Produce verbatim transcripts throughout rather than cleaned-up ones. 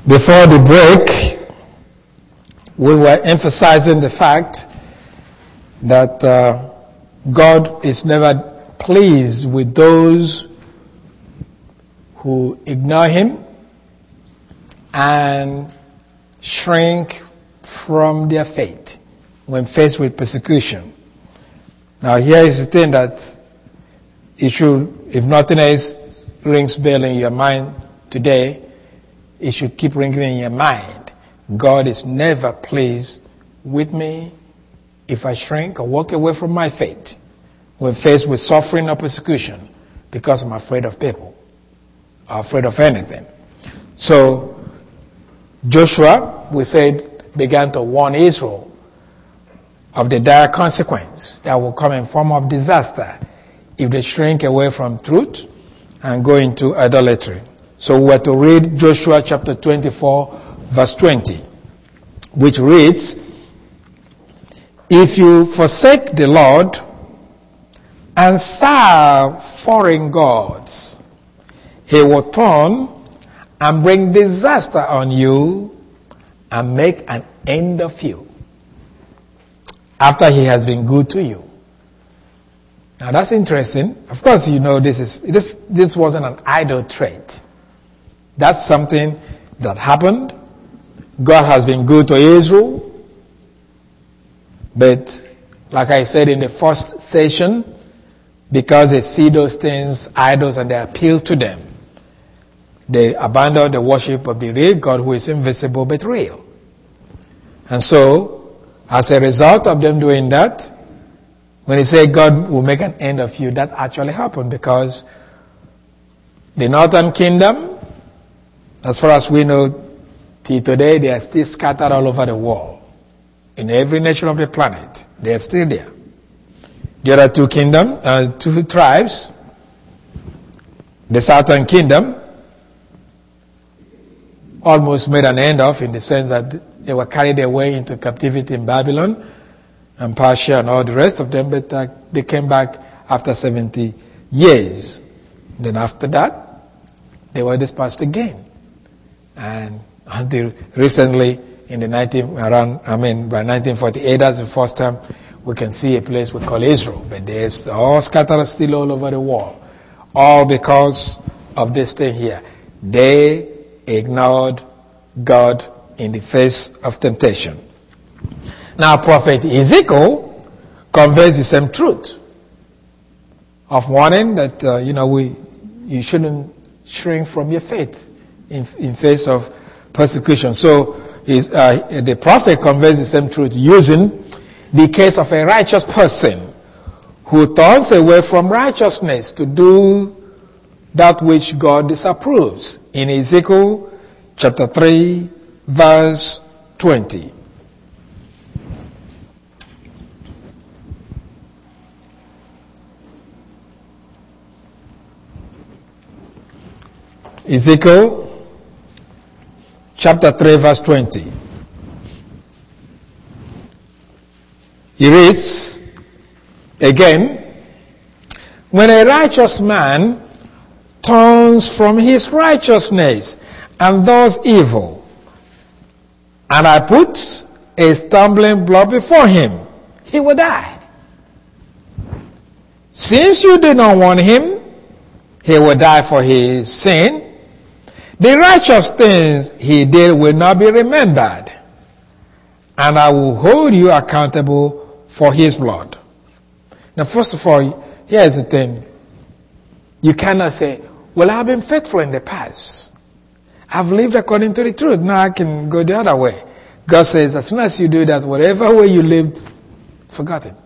Before the break, we were emphasizing the fact that uh, God is never pleased with those who ignore Him and shrink from their faith when faced with persecution. Now here is the thing that it should, if nothing else rings bell in your mind today, it should keep ringing in your mind. God is never pleased with me if I shrink or walk away from my faith when faced with suffering or persecution because I'm afraid of people or afraid of anything. So Joshua, we said, began to warn Israel of the dire consequence that will come in form of disaster if they shrink away from truth and go into idolatry. So we are to read Joshua chapter twenty-four, verse twenty, which reads, "If you forsake the Lord and serve foreign gods, He will turn and bring disaster on you and make an end of you after He has been good to you." Now that's interesting. Of course, you know this is this this wasn't an idle trait. That's something that happened. God has been good to Israel. But like I said in the first session, because they see those things, idols, and they appeal to them, they abandon the worship of the real God who is invisible but real. And so, as a result of them doing that, when they say God will make an end of you, that actually happened because the northern kingdom, as far as we know, till today, they are still scattered all over the world. In every nation of the planet, they are still there. The other two kingdoms, uh, two tribes, the southern kingdom, almost made an end of in the sense that they were carried away into captivity in Babylon and Persia and all the rest of them, but uh, they came back after seventy years. Then after that, they were dispersed again. And until recently, in the nineteen around, I mean, by nineteen forty-eight, that's the first time we can see a place we call Israel. But there's all scattered still all over the world, all because of this thing here. They ignored God in the face of temptation. Now, Prophet Ezekiel conveys the same truth of warning that uh, you know we you shouldn't shrink from your faith in, in face of persecution. So is, uh, the prophet conveys the same truth using the case of a righteous person who turns away from righteousness to do that which God disapproves. In Ezekiel chapter three, verse twenty. Ezekiel chapter three, verse twenty. He reads again, "When a righteous man turns from his righteousness and does evil, and I put a stumbling block before him, he will die. Since you do not want him, he will die for his sin. The righteous things he did will not be remembered, and I will hold you accountable for his blood." Now, first of all, here's the thing. You cannot say, "Well, I've been faithful in the past. I've lived according to the truth. Now I can go the other way." God says, as soon as you do that, whatever way you lived, forget it.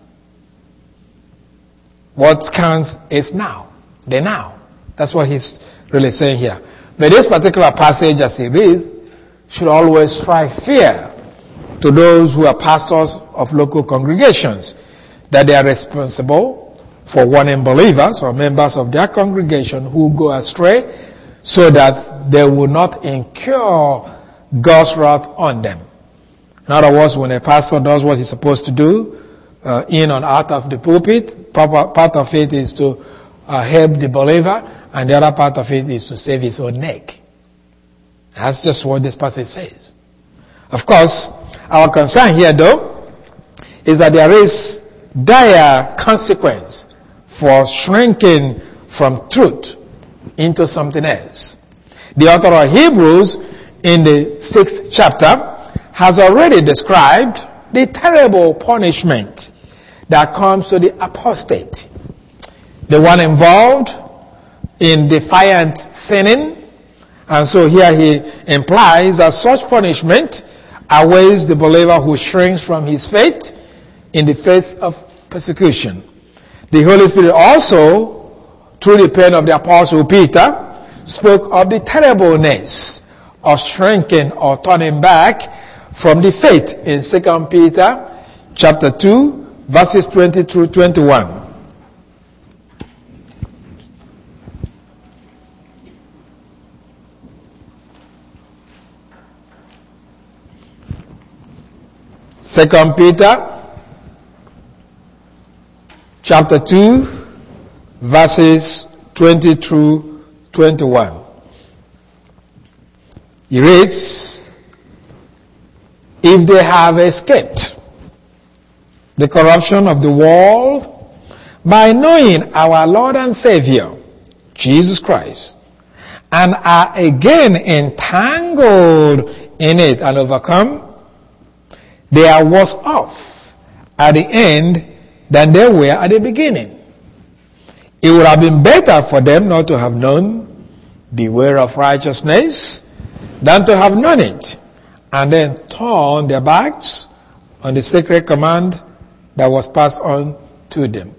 What counts is now. The now. That's what he's really saying here. But this particular passage, as it reads, should always strike fear to those who are pastors of local congregations, that they are responsible for warning believers or members of their congregation who go astray, so that they will not incur God's wrath on them. In other words, when a pastor does what he's supposed to do, uh, in and out of the pulpit, part of it is to uh, help the believer, and the other part of it is to save his own neck. That's just what this passage says. Of course, our concern here, though, is that there is dire consequence for shrinking from truth into something else. The author of Hebrews, in the sixth chapter, has already described the terrible punishment that comes to the apostate, the one involved in defiant sinning. And so here he implies that such punishment awaits the believer who shrinks from his faith in the face of persecution. The Holy Spirit also, through the pen of the Apostle Peter, spoke of the terribleness of shrinking or turning back from the faith in Second Peter chapter two, verses twenty through twenty-one. Second Peter chapter two, verses twenty through twenty-one. He reads, "If they have escaped the corruption of the world by knowing our Lord and Savior, Jesus Christ, and are again entangled in it and overcome, they are worse off at the end than they were at the beginning. It would have been better for them not to have known the way of righteousness than to have known it and then turn their backs on the sacred command that was passed on to them."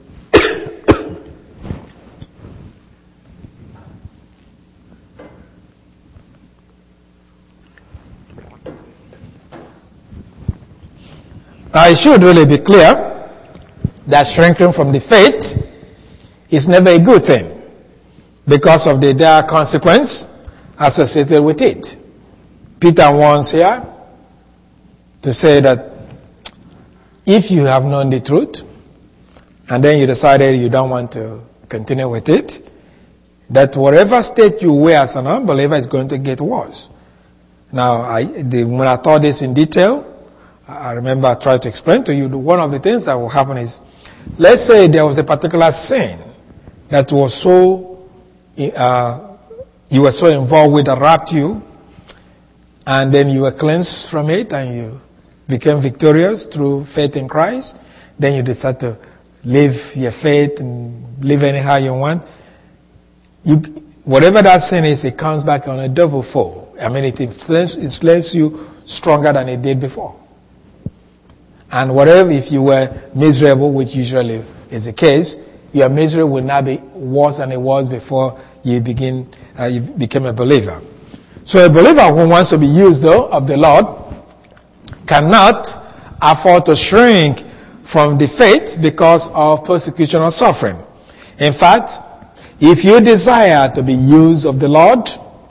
Now, it should really be clear that shrinking from the faith is never a good thing because of the dire consequence associated with it. Peter wants here to say that if you have known the truth and then you decided you don't want to continue with it, that whatever state you were as an unbeliever is going to get worse. Now, I, the, when I thought this in detail, I remember I tried to explain to you one of the things that will happen is, let's say there was a particular sin that was so, uh, you were so involved with that wrapped you, and then you were cleansed from it and you became victorious through faith in Christ. Then you decide to live your faith and live anyhow you want. You, whatever that sin is, it comes back on a double fold. I mean, it enslaves, it enslaves you stronger than it did before. And whatever, if you were miserable, which usually is the case, your misery will now be worse than it was before you begin, uh, you became a believer. So a believer who wants to be used, though, of the Lord cannot afford to shrink from the faith because of persecution or suffering. In fact, if you desire to be used of the Lord,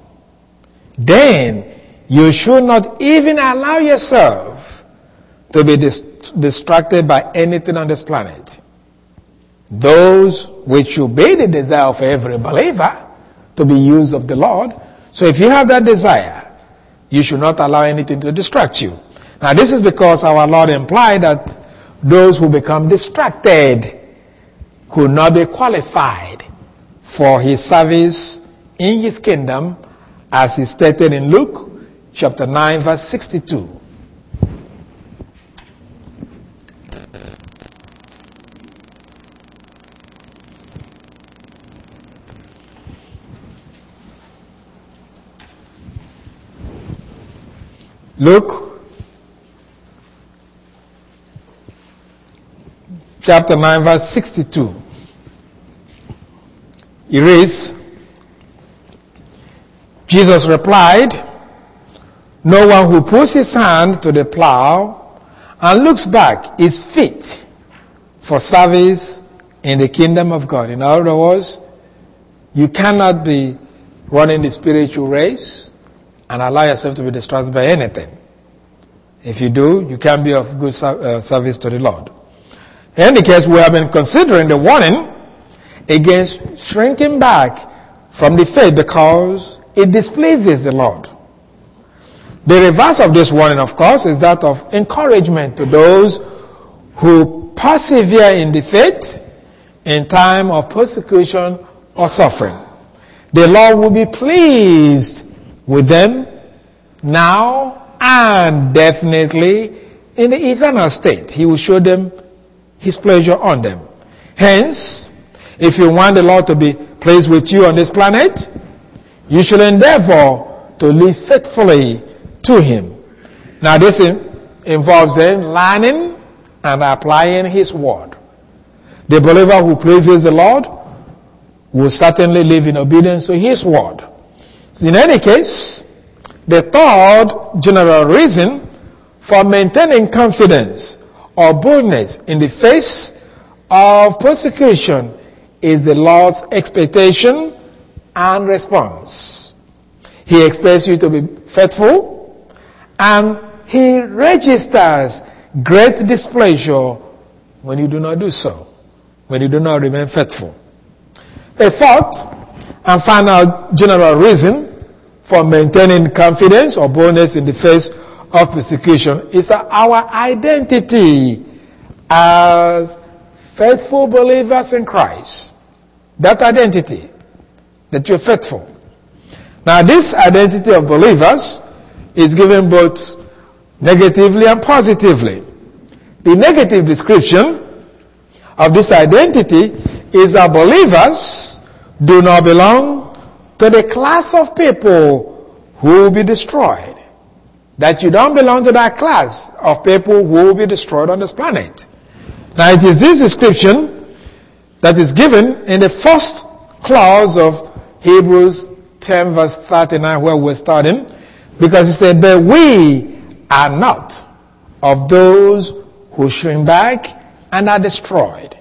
then you should not even allow yourself to be dis- distracted by anything on this planet. Those which should be the desire of every believer to be used of the Lord. So if you have that desire, you should not allow anything to distract you. Now this is because our Lord implied that those who become distracted could not be qualified for his service in his kingdom, as is stated in Luke chapter nine verse sixty-two. Luke chapter nine verse sixty-two. It reads, Jesus replied, "No one who puts his hand to the plow and looks back is fit for service in the kingdom of God." In other words, you cannot be running the spiritual race and allow yourself to be distracted by anything. If you do, you can't be of good uh, service to the Lord. In any case, we have been considering the warning against shrinking back from the faith because it displeases the Lord. The reverse of this warning, of course, is that of encouragement to those who persevere in the faith in time of persecution or suffering. The Lord will be pleased with them now and definitely in the eternal state. He will show them his pleasure on them. Hence, if you want the Lord to be pleased with you on this planet, you should endeavor to live faithfully to him. Now this involves then learning and applying his word. The believer who pleases the Lord will certainly live in obedience to his word. In any case, the third general reason for maintaining confidence or boldness in the face of persecution is the Lord's expectation and response. He expects you to be faithful, and he registers great displeasure when you do not do so, when you do not remain faithful. A fourth and final general reason for maintaining confidence or boldness in the face of persecution is our identity as faithful believers in Christ. That identity, that you're faithful. Now this identity of believers is given both negatively and positively. The negative description of this identity is that believers do not belong to the class of people who will be destroyed. That you don't belong to that class of people who will be destroyed on this planet. Now it is this description that is given in the first clause of Hebrews ten verse thirty-nine, where we're starting, because it said, but we are not of those who shrink back and are destroyed.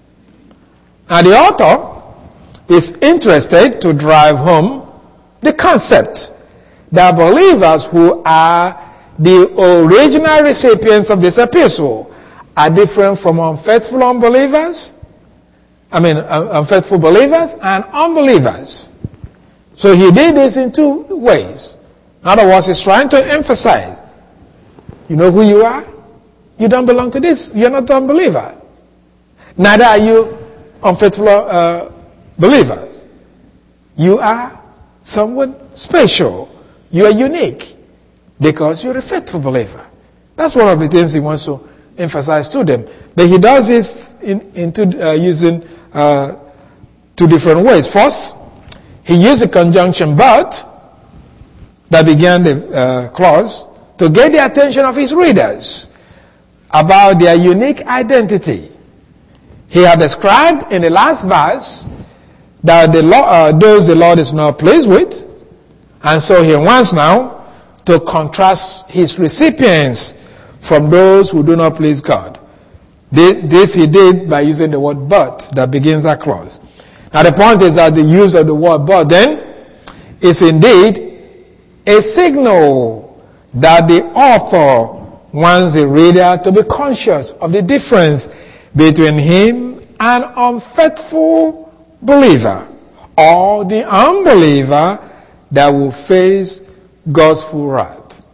Now the author is interested to drive home the concept that believers who are the original recipients of this epistle are different from unfaithful unbelievers, I mean unfaithful believers and unbelievers. So he did this in two ways. In other words, he's trying to emphasize, you know who you are? You don't belong to this. You're not an unbeliever. Neither are you unfaithful uh, believers. You are someone special. You are unique because you're a faithful believer. That's one of the things he wants to emphasize to them. But he does this in, in two, uh, using uh, two different ways. First, he used the conjunction but that began the uh, clause to get the attention of his readers about their unique identity. He had described in the last verse that the Lord, uh, those the Lord is not pleased with, and so he wants now to contrast his recipients from those who do not please God. This he did by using the word but that begins that clause. Now the point is that the use of the word but then is indeed a signal that the author wants the reader to be conscious of the difference between him and unfaithful believer or the unbeliever that will face God's full wrath.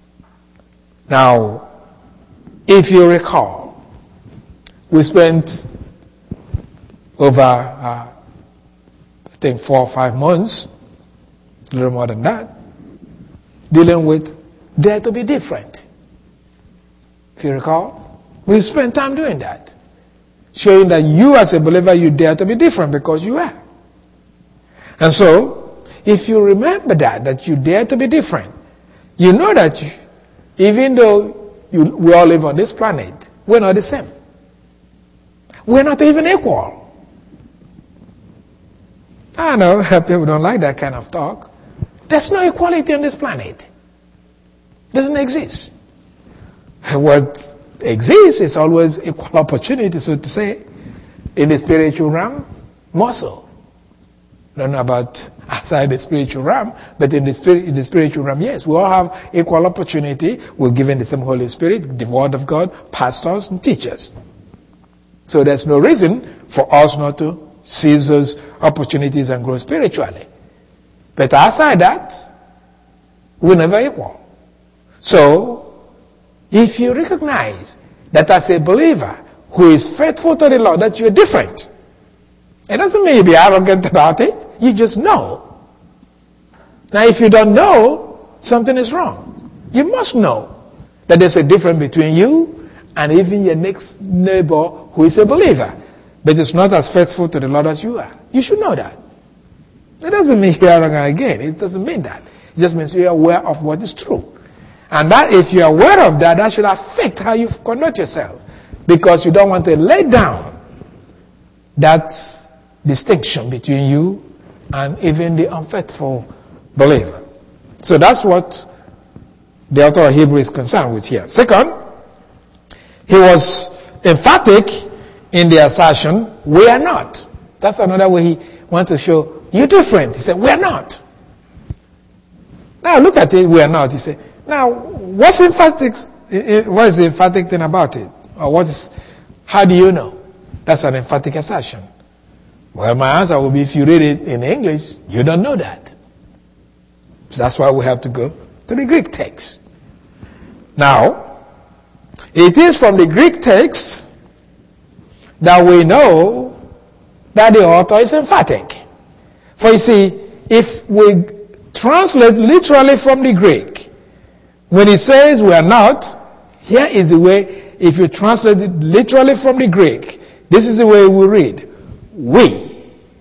Now, if you recall, we spent over, uh, I think, four or five months, a little more than that, dealing with dare to be different. If you recall, we spent time doing that, showing that you as a believer, you dare to be different because you are. And so, if you remember that, that you dare to be different, you know that you, even though you, we all live on this planet, we're not the same. We're not even equal. I know people don't like that kind of talk. There's no equality on this planet. It doesn't exist. What exists is always equal opportunity, so to say, in the spiritual realm, more so. I don't know about outside the spiritual realm, but in the, spirit, in the spiritual realm, yes, we all have equal opportunity. We're given the same Holy Spirit, the Word of God, pastors and teachers. So there's no reason for us not to seize those opportunities and grow spiritually. But outside that, we're never equal. So, if you recognize that as a believer who is faithful to the Lord, that you're different, it doesn't mean you be arrogant about it. You just know. Now, if you don't know, something is wrong. You must know that there's a difference between you and even your next neighbor who is a believer, but is not as faithful to the Lord as you are. You should know that. It doesn't mean you're arrogant again. It doesn't mean that. It just means you're aware of what is true. And that if you're aware of that, that should affect how you conduct yourself. Because you don't want to lay down that distinction between you and even the unfaithful believer. So that's what the author of Hebrews is concerned with here. Second, he was emphatic in the assertion, we are not. That's another way he wants to show, you're different. He said, we are not. Now look at it, we are not. He said, now what's emphatic, what is the emphatic thing about it? Or what is, how do you know? That's an emphatic assertion. Well, my answer will be, if you read it in English, you don't know that. So that's why we have to go to the Greek text. Now, it is from the Greek text that we know that the author is emphatic. For you see, if we translate literally from the Greek, when it says we are not, here is the way, if you translate it literally from the Greek, this is the way we read. We.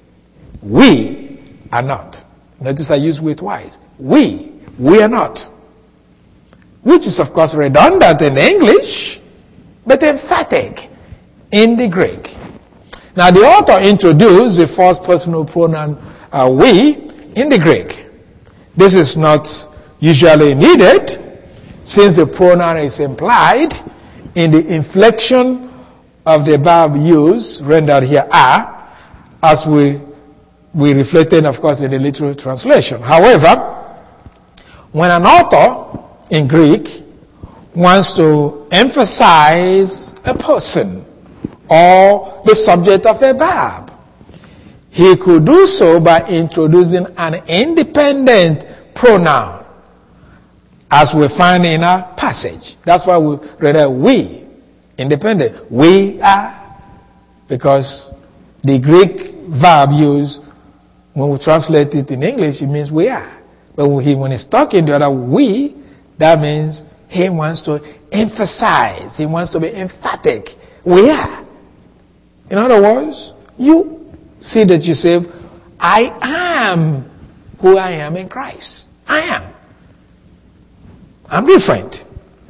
We are not. Notice I use we twice. We. We are not. Which is of course redundant in English, but emphatic in the Greek. Now the author introduced the first personal pronoun uh, we in the Greek. This is not usually needed since the pronoun is implied in the inflection of the verb used, rendered here are, as we we reflected, of course, in the literal translation. However, when an author in Greek wants to emphasize a person or the subject of a verb, he could do so by introducing an independent pronoun, as we find in our passage. That's why we read we, independent. We are, because the Greek verb used, when we translate it in English, it means we are. But when, he, when he's talking the other we, that means he wants to emphasize, he wants to be emphatic. We are. In other words, you see that you say, I am who I am in Christ. I am. I'm different.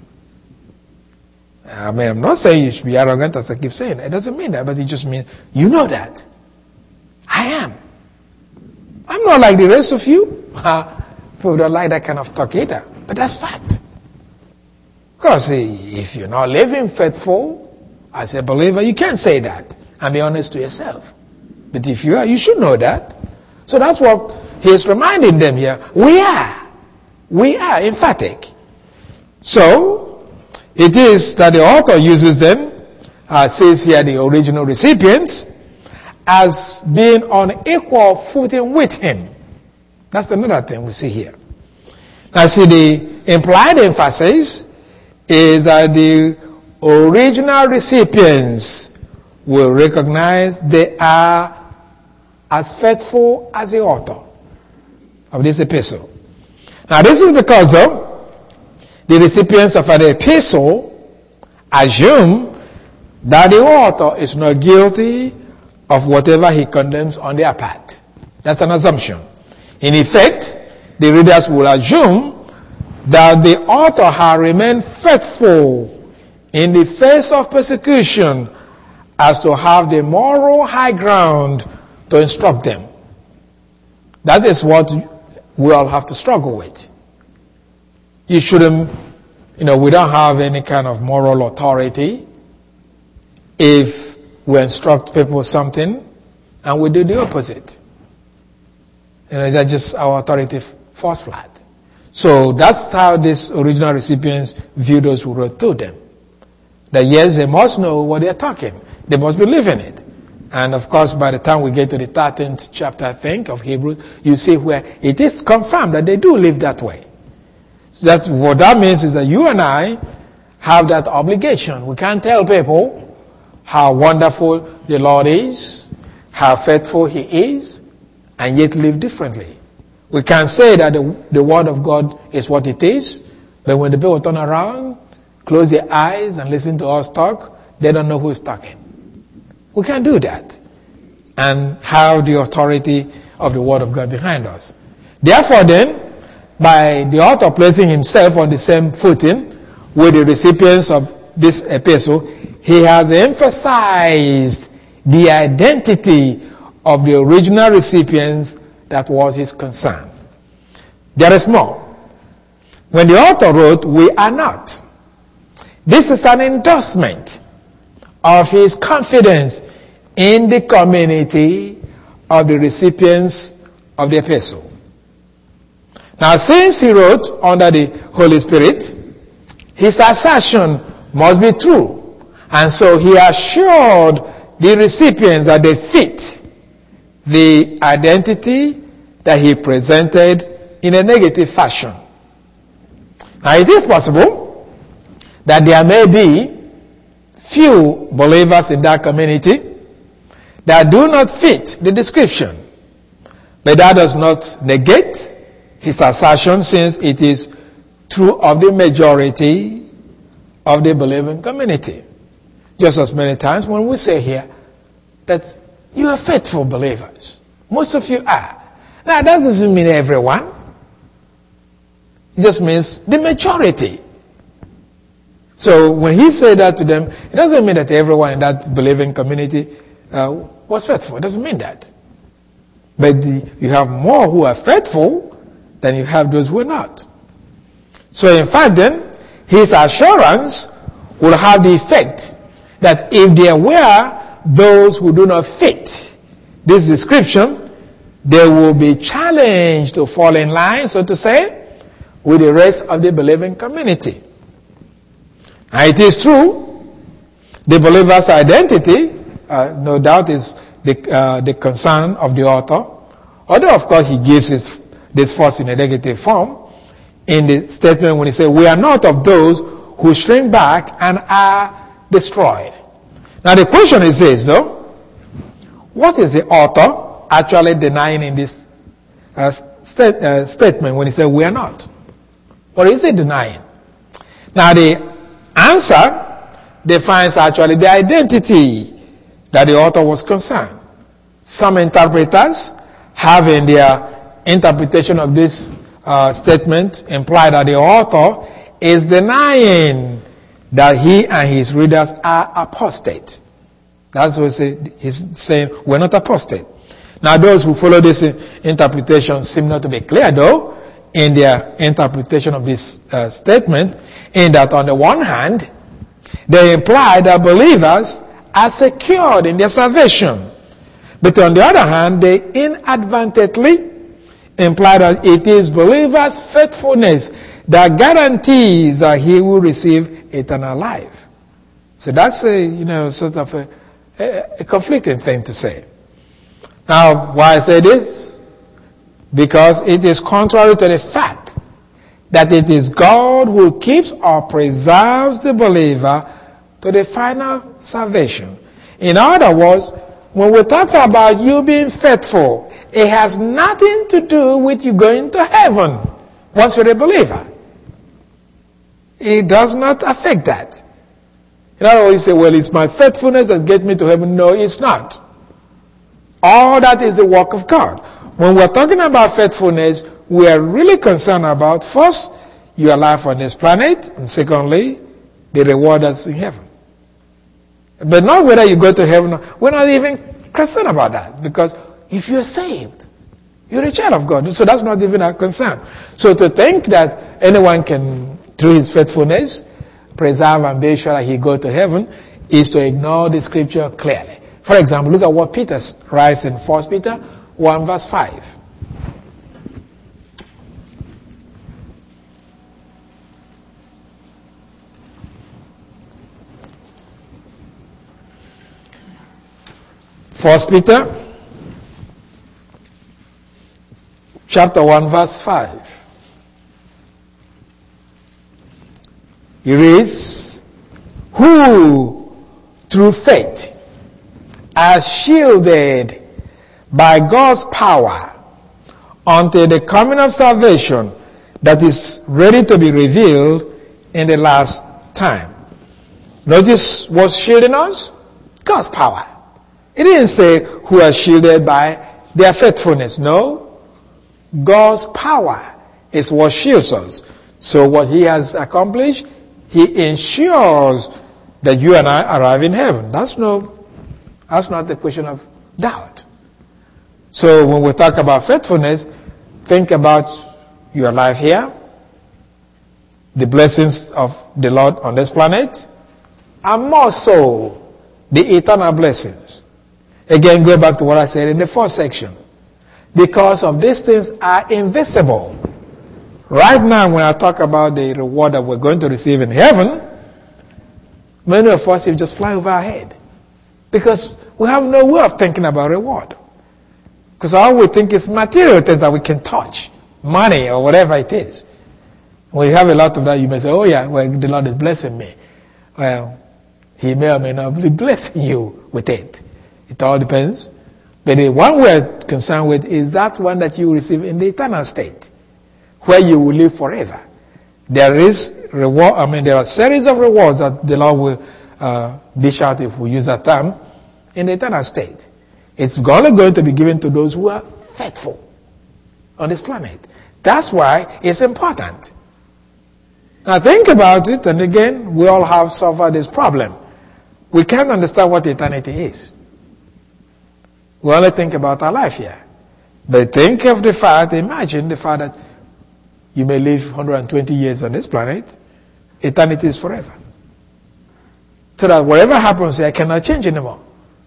I mean, I'm not saying you should be arrogant, as I keep saying. It doesn't mean that, but it just means you know that. I am. I'm not like the rest of you. People don't like that kind of talk either. But that's fact. Because if you're not living faithful as a believer, you can't say that and be honest to yourself. But if you are, you should know that. So that's what he's reminding them here. We are. We are emphatic. So, it is that the author uses them, uh, says here the original recipients, as being on equal footing with him. That's another thing we see here. Now see, the implied emphasis is that the original recipients will recognize they are as faithful as the author of this epistle. Now this is because of the recipients of an epistle assume that the author is not guilty of whatever he condemns on their part. That's an assumption. In effect, the readers will assume that the author has remained faithful in the face of persecution as to have the moral high ground to instruct them. That is what we all have to struggle with. You shouldn't, you know, we don't have any kind of moral authority if we instruct people something and we do the opposite. You know, that's just our authority falls flat. So that's how these original recipients view those who wrote to them. That yes, they must know what they're talking. They must believe in it. And of course, by the time we get to the thirteenth chapter, I think, of Hebrews, you see where it is confirmed that they do live that way. So that's what that means is that you and I have that obligation. We can't tell people how wonderful the Lord is, how faithful He is, and yet live differently. We can say that the, the Word of God is what it is, but when the people turn around, close their eyes and listen to us talk, they don't know who is talking. We can't do that and have the authority of the Word of God behind us. Therefore then, by the author placing himself on the same footing with the recipients of this epistle, he has emphasized the identity of the original recipients that was his concern. There is more. When the author wrote, "We are not," this is an endorsement of his confidence in the community of the recipients of the epistle. Now, since he wrote under the Holy Spirit, his assertion must be true. And so he assured the recipients that they fit the identity that he presented in a negative fashion. Now, it is possible that there may be few believers in that community that do not fit the description. But that does not negate his assertion, since it is true of the majority of the believing community. Just as many times when we say here that you are faithful believers. Most of you are. Now, that doesn't mean everyone. It just means the majority. So when he said that to them, it doesn't mean that everyone in that believing community uh, was faithful. It doesn't mean that. But the, you have more who are faithful than you have those who are not. So in fact then, his assurance will have the effect that if there were those who do not fit this description, they will be challenged to fall in line, so to say, with the rest of the believing community. And it is true, the believer's identity, uh, no doubt, is the, uh, the concern of the author. Although, of course, he gives his, this first in a negative form in the statement when he says, "We are not of those who shrink back and are destroyed." Now, the question is this, though. What is the author actually denying in this uh, state, uh, statement when he says, "We are not"? What is he denying? Now, the answer defines actually the identity that the author was concerned. Some interpreters have in their interpretation of this uh, statement implied that the author is denying that he and his readers are apostate. That's what he's saying, we're not apostate. Now, those who follow this interpretation seem not to be clear, though, in their interpretation of this uh, statement, in that on the one hand, they imply that believers are secured in their salvation. But on the other hand, they inadvertently imply that it is believers' faithfulness that guarantees that he will receive eternal life. So that's a, you know, sort of a, a, a conflicting thing to say. Now, why I say this? Because it is contrary to the fact that it is God who keeps or preserves the believer to the final salvation. In other words, when we talk about you being faithful, it has nothing to do with you going to heaven once you're a believer. It does not affect that. In other words, you say, well, it's my faithfulness that gets me to heaven. No, it's not. All that is the work of God. When we're talking about faithfulness, we are really concerned about, first, your life on this planet, and secondly, the reward that's in heaven. But not whether you go to heaven. We're not even concerned about that, because if you're saved, you're a child of God. So that's not even our concern. So to think that anyone can, through his faithfulness, preserve and be sure that he go to heaven is to ignore the scripture clearly. For example, look at what Peter writes in First Peter one verse five. First Peter chapter one verse five. He reads, who through faith are shielded by God's power until the coming of salvation that is ready to be revealed in the last time. Notice what's shielding us? God's power. It didn't say who are shielded by their faithfulness. No. God's power is what shields us. So what he has accomplished, he ensures that you and I arrive in heaven. That's no, that's not the question of doubt. So when we talk about faithfulness, think about your life here, the blessings of the Lord on this planet, and more so, the eternal blessings. Again, go back to what I said in the first section. Because of these things are invisible. Right now, when I talk about the reward that we're going to receive in heaven, many of us will just fly over our head. Because we have no way of thinking about reward. Because all we think is material things that we can touch. Money or whatever it is. When you have a lot of that, you may say, oh yeah, well, the Lord is blessing me. Well, he may or may not be blessing you with it. It all depends. But the one we're concerned with is that one that you receive in the eternal state, where you will live forever. There is reward, I mean, there are series of rewards that the Lord will uh, dish out, if we use that term, in the eternal state. It's only going to be given to those who are faithful on this planet. That's why it's important. Now think about it, and again, we all have suffered this problem. We can't understand what eternity is. We only think about our life here. But think of the fact, imagine the fact that you may live one hundred twenty years on this planet. Eternity is forever. So that whatever happens here cannot change anymore.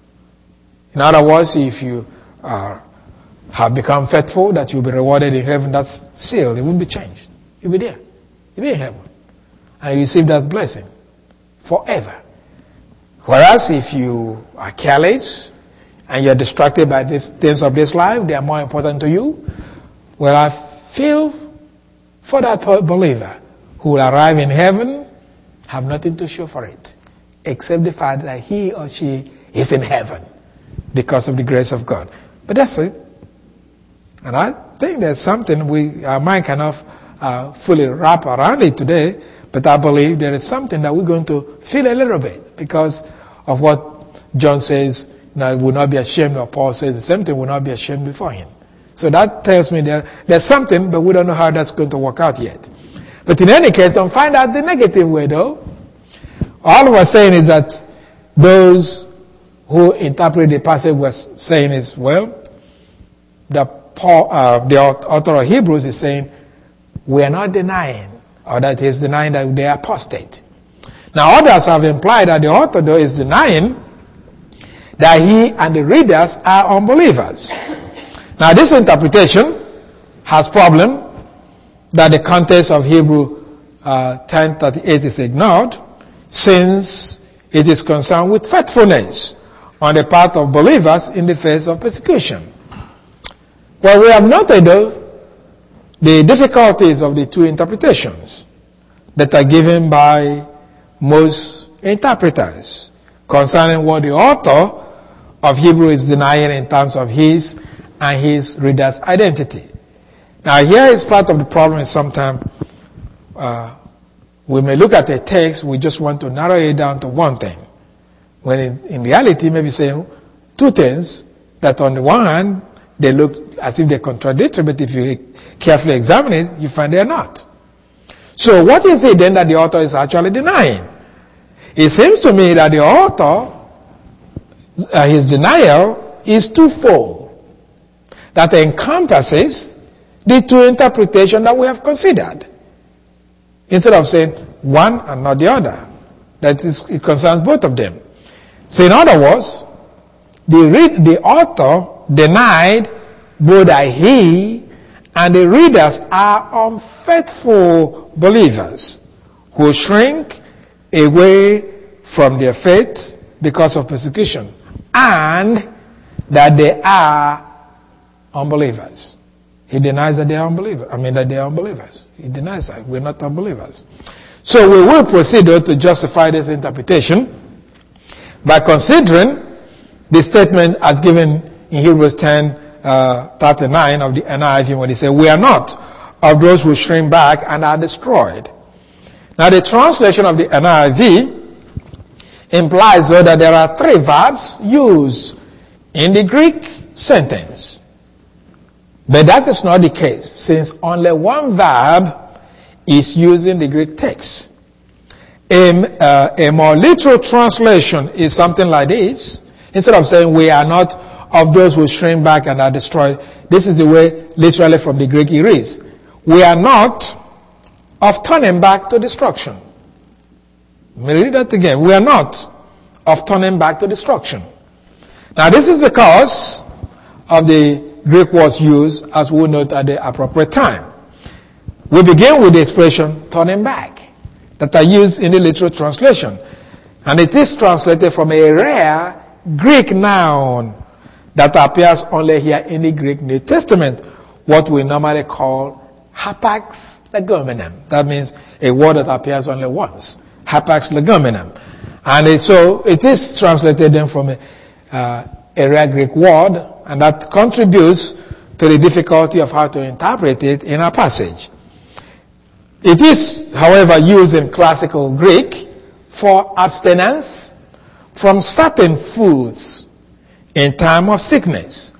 In other words, if you uh, have become faithful, that you'll be rewarded in heaven, that's sealed. It won't be changed. You'll be there. You'll be in heaven. And you receive that blessing forever. Whereas if you are careless and you're distracted by these things of this life, they are more important to you, well, I feel for that believer who will arrive in heaven, have nothing to show for it, except the fact that he or she is in heaven because of the grace of God. But that's it. And I think there's something we, our mind cannot uh, fully wrap around it today, but I believe there is something that we're going to feel a little bit because of what John says, now will not be ashamed, or Paul says the same thing, will not be ashamed before him. So that tells me there, there's something, but we don't know how that's going to work out yet. But in any case, don't find out the negative way though. All we're saying is that those who interpret the passage was saying is, well, the, Paul, uh, the author of Hebrews is saying, we are not denying, or that is denying that they are apostate. Now others have implied that the author though is denying that he and the readers are unbelievers. Now this interpretation has problem that the context of Hebrew uh, ten thirty-eight is ignored, since it is concerned with faithfulness on the part of believers in the face of persecution. Well, we have noted though the difficulties of the two interpretations that are given by most interpreters concerning what the author of Hebrew is denying in terms of his and his reader's identity. Now here is part of the problem is sometimes uh, we may look at a text, we just want to narrow it down to one thing. When in, in reality, maybe saying two things that on the one hand, they look as if they're contradictory, but if you carefully examine it, you find they're not. So what is it then that the author is actually denying? It seems to me that the author, uh, his denial is twofold. That encompasses the two interpretations that we have considered. Instead of saying one and not the other. That is, it concerns both of them. So in other words, the, read, the author denied both that he and the readers are unfaithful believers who shrink away from their faith because of persecution, and that they are unbelievers. He denies that they are unbelievers. I mean that they are unbelievers. He denies that we're not unbelievers. So we will proceed though, to justify this interpretation by considering the statement as given in Hebrews ten, uh, thirty-nine of the N I V when they say, we are not of those who shrink back and are destroyed. Now the translation of the N I V implies though that there are three verbs used in the Greek sentence. But that is not the case, since only one verb is used in the Greek text. A, uh, a more literal translation is something like this. Instead of saying we are not of those who shrink back and are destroyed, this is the way literally from the Greek it reads. We are not of turning back to destruction. Let me read that again. We are not of turning back to destruction. Now this is because of the Greek words used, as we note, at the appropriate time. We begin with the expression turning back that are used in the literal translation. And it is translated from a rare Greek noun that appears only here in the Greek New Testament, what we normally call hapax legomenon. That means a word that appears only once. Hapax legomenon. And it, so it is translated then from a, uh, a rare Greek word, and that contributes to the difficulty of how to interpret it in our passage. It is, however, used in classical Greek for abstinence from certain foods in time of sickness,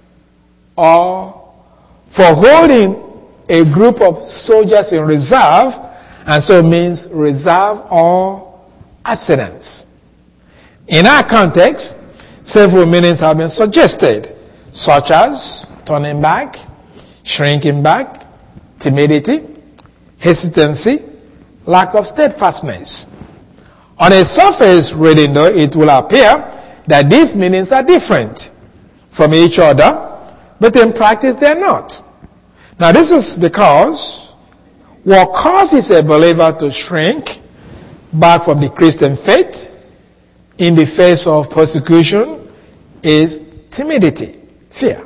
or for holding a group of soldiers in reserve, and so means reserve or abstinence. In our context, several meanings have been suggested, such as turning back, shrinking back, timidity, hesitancy, lack of steadfastness. On a surface reading, though, it will appear that these meanings are different from each other, but in practice they're not. Now this is because what causes a believer to shrink back from the Christian faith in the face of persecution is timidity, fear.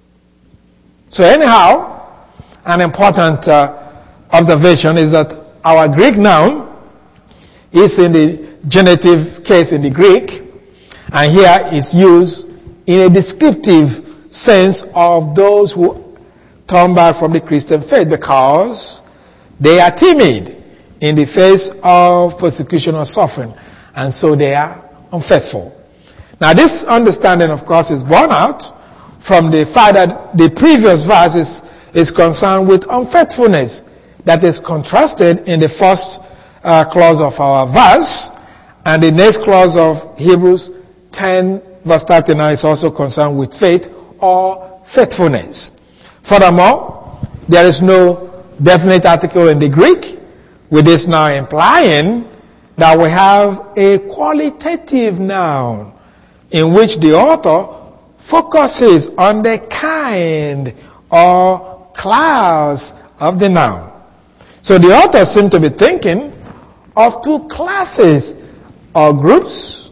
So anyhow, an important uh, observation is that our Greek noun is in the genitive case in the Greek, and here it's used in a descriptive sense of those who turn back from the Christian faith because they are timid in the face of persecution or suffering, and so they are unfaithful. Now this understanding, of course, is borne out from the fact that the previous verse is, is concerned with unfaithfulness that is contrasted in the first uh, clause of our verse, and the next clause of Hebrews ten verse thirty-nine is also concerned with faith or faithfulness. Furthermore, there is no definite article in the Greek, with this now implying that we have a qualitative noun in which the author focuses on the kind or class of the noun. So the author seems to be thinking of two classes or groups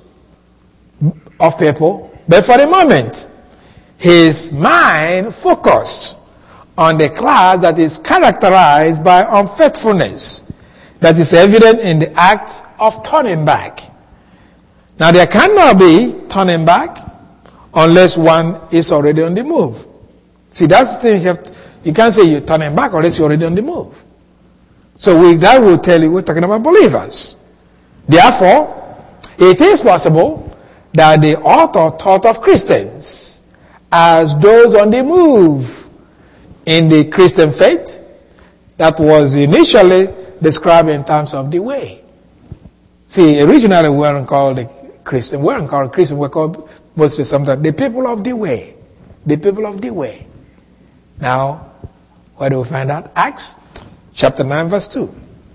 of people, but for the moment, his mind focused on the class that is characterized by unfaithfulness, that is evident in the act of turning back. Now there cannot be turning back unless one is already on the move. See, that's the thing. You, have to, you can't say you're turning back unless you're already on the move. So we, that will tell you we're talking about believers. Therefore, it is possible that the author thought of Christians as those on the move in the Christian faith that was initially described in terms of the way. See, originally we weren't called the Christian. We weren't called Christian. We were called mostly sometimes the people of the way. The people of the way. Now, where do we find that? Acts chapter nine verse two.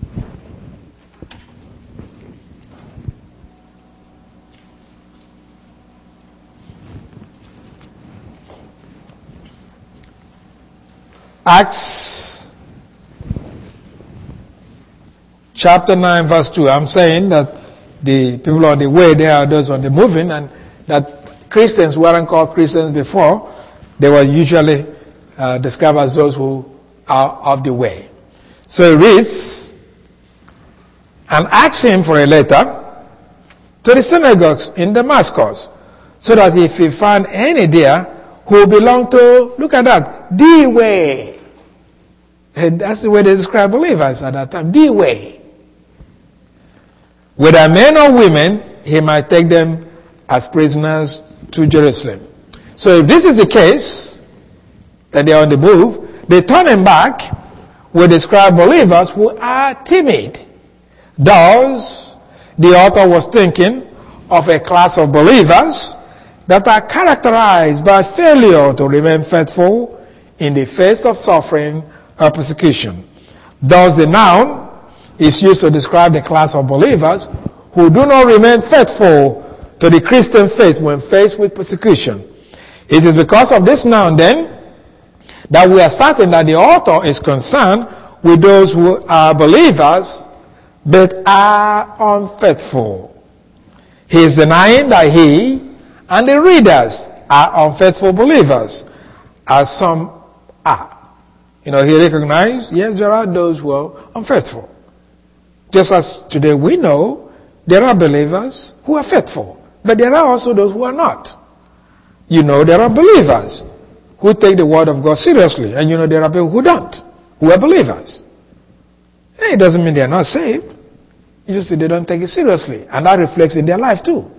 Acts chapter nine verse two. I'm saying that the people on the way, they are those on the moving, and that Christians weren't called Christians before. They were usually uh, described as those who are of the way. So it reads, and asked him for a letter to the synagogues in Damascus, so that if he found any there who belonged to, look at that, the way. And that's the way they describe believers at that time, the way. Whether men or women, he might take them as prisoners to Jerusalem. So if this is the case, that they are on the move, they turn him back, will describe believers who are timid. Thus, the author was thinking of a class of believers that are characterized by failure to remain faithful in the face of suffering or persecution. Thus, the noun is used to describe the class of believers who do not remain faithful to the Christian faith when faced with persecution. It is because of this noun, then, that we are certain that the author is concerned with those who are believers but are unfaithful. He is denying that he and the readers are unfaithful believers, as some are. You know, he recognized, yes, there are those who are unfaithful. Just as today we know there are believers who are faithful, but there are also those who are not. You know, there are believers who take the word of God seriously, and you know there are people who don't, who are believers. It doesn't mean they are not saved. It's just that they don't take it seriously, and that reflects in their life too.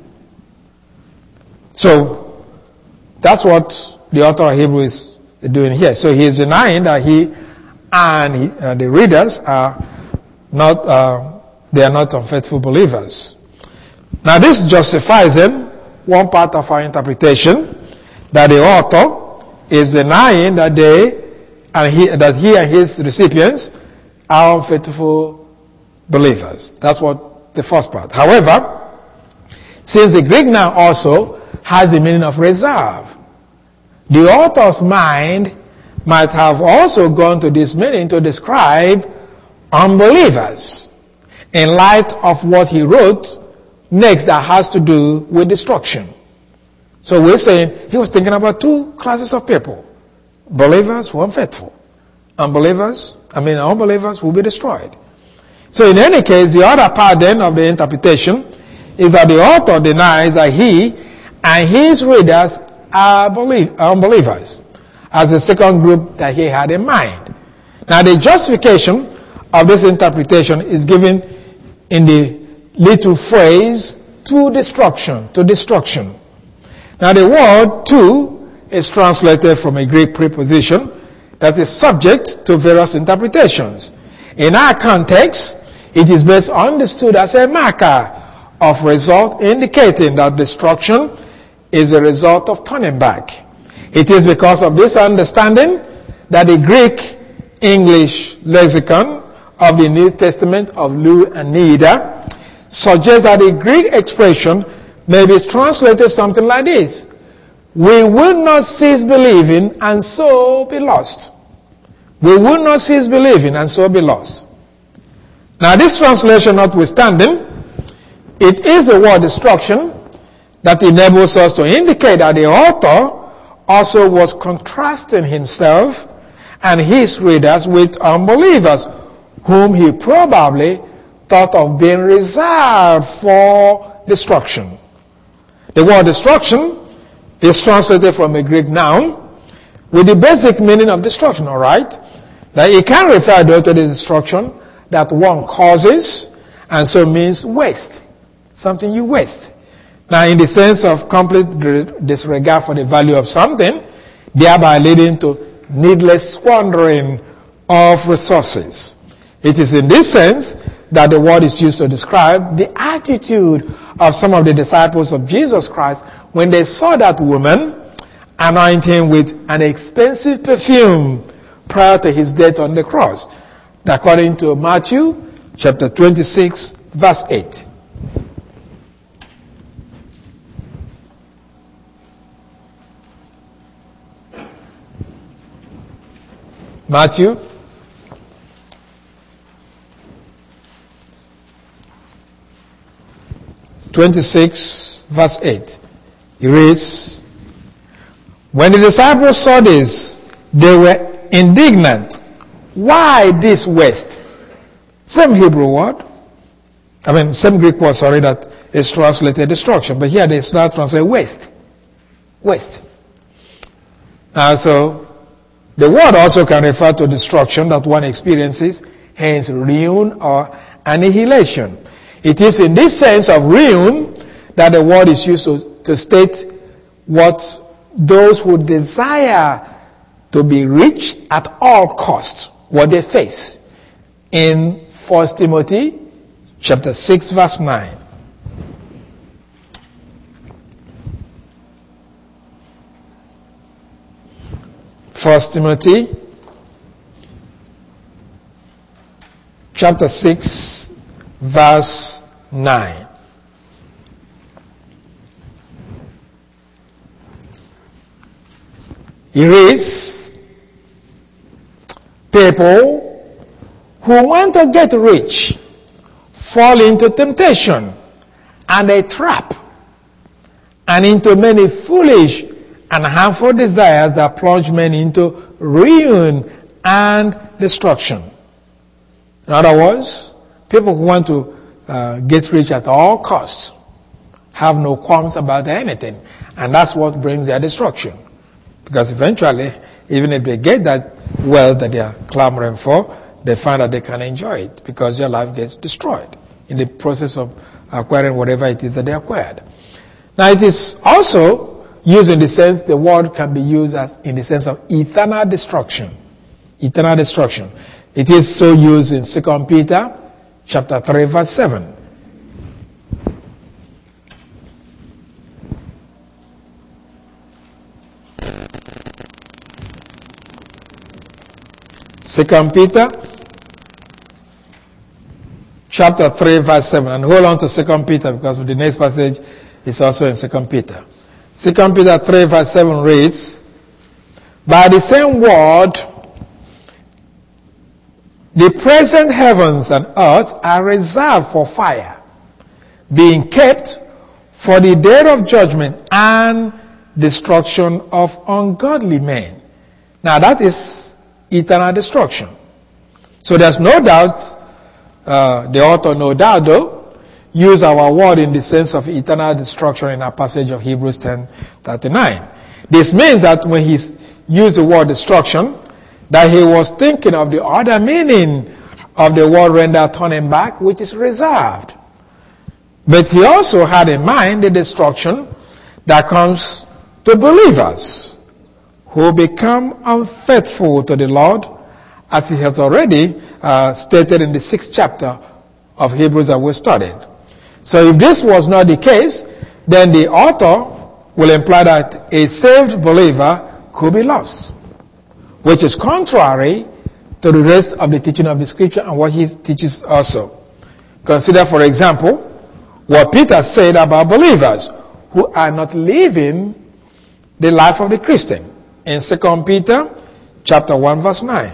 So, that's what the author of Hebrews is doing here. So he is denying that he and he, uh, the readers are not, uh, they are not unfaithful believers. Now this justifies in one part of our interpretation, that the author is denying that they and he, that he and his recipients are unfaithful believers. That's what the first part. However, since the Greek noun also has the meaning of reserve, the author's mind might have also gone to this meaning to describe unbelievers in light of what he wrote next that has to do with destruction. So we're saying he was thinking about two classes of people. Believers who are unfaithful. Unbelievers, I mean unbelievers will be destroyed. So in any case, the other part then of the interpretation is that the author denies that he and his readers are, believe, are unbelievers, as the second group that he had in mind. Now the justification of this interpretation is given in the little phrase, to destruction, to destruction. Now the word to is translated from a Greek preposition that is subject to various interpretations. In our context, it is best understood as a marker of result indicating that destruction is a result of turning back. It is because of this understanding that the Greek English lexicon of the New Testament of Lou and Nida suggests that the Greek expression may be translated something like this: we will not cease believing and so be lost. We will not cease believing and so be lost. Now this translation notwithstanding, it is the word destruction that enables us to indicate that the author also was contrasting himself and his readers with unbelievers whom he probably thought of being reserved for destruction. The word destruction is translated from a Greek noun with the basic meaning of destruction, all right? That it can refer though to the destruction that one causes, and so means waste, something you waste. Now, in the sense of complete disregard for the value of something, thereby leading to needless squandering of resources. It is in this sense that the word is used to describe the attitude of some of the disciples of Jesus Christ when they saw that woman anoint him with an expensive perfume prior to his death on the cross. According to Matthew chapter twenty-six, verse eight. Matthew twenty-six, verse eight. It reads, when the disciples saw this, they were indignant. Why this waste? Same Hebrew word. I mean, same Greek word, sorry, that is translated destruction, but here it's not translated waste. Waste. Uh, so, the word also can refer to destruction that one experiences, hence ruin or annihilation. It is in this sense of ruin that the word is used to, to state what those who desire to be rich at all costs, what they face. In First Timothy chapter six verse nine. First Timothy chapter six verse nine. It reads, people who want to get rich fall into temptation and a trap and into many foolish and harmful desires that plunge men into ruin and destruction. In other words, people who want to uh, get rich at all costs have no qualms about anything, and that's what brings their destruction. Because eventually, even if they get that wealth that they are clamoring for, they find that they can enjoy it because their life gets destroyed in the process of acquiring whatever it is that they acquired. Now, it is also used in the sense, the word can be used as in the sense of eternal destruction. Eternal destruction. It is so used in Second Peter chapter three verse seven. Second Peter chapter three verse seven. And hold on to Second Peter because the next passage is also in Second Peter. Second Peter three verse seven reads, by the same word, the present heavens and earth are reserved for fire, being kept for the day of judgment and destruction of ungodly men. Now that is eternal destruction. So there's no doubt, uh, the author no doubt though, use our word in the sense of eternal destruction in our passage of Hebrews ten thirty-nine. This means that when he used the word destruction, that he was thinking of the other meaning of the word rendered turning back, which is reserved. But he also had in mind the destruction that comes to believers who become unfaithful to the Lord, as he has already uh, stated in the sixth chapter of Hebrews that we studied. So if this was not the case, then the author will imply that a saved believer could be lost, which is contrary to the rest of the teaching of the scripture and what he teaches also. Consider, for example, what Peter said about believers who are not living the life of the Christian in Second Peter chapter one verse nine.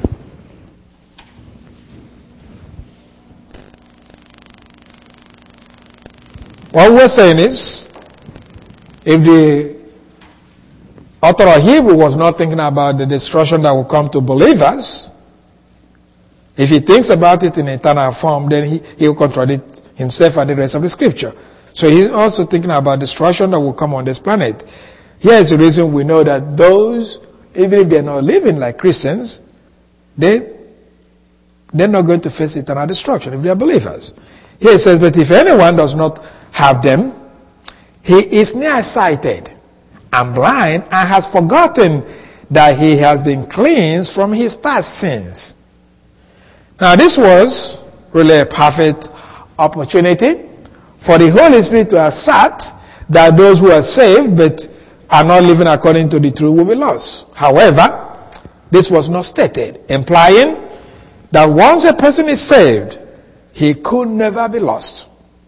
What we're saying is, if the author of Hebrew was not thinking about the destruction that will come to believers, if he thinks about it in eternal form, then he, he will contradict himself and the rest of the scripture. So he's also thinking about destruction that will come on this planet. Here is the reason we know that those, even if they're not living like Christians, they, they're not going to face eternal destruction if they are believers. Here it says, but if anyone does not have them, he is nearsighted and blind and has forgotten that he has been cleansed from his past sins. Now this was really a perfect opportunity for the Holy Spirit to assert that those who are saved but are not living according to the truth will be lost. However, this was not stated, implying that once a person is saved, he could never be lost.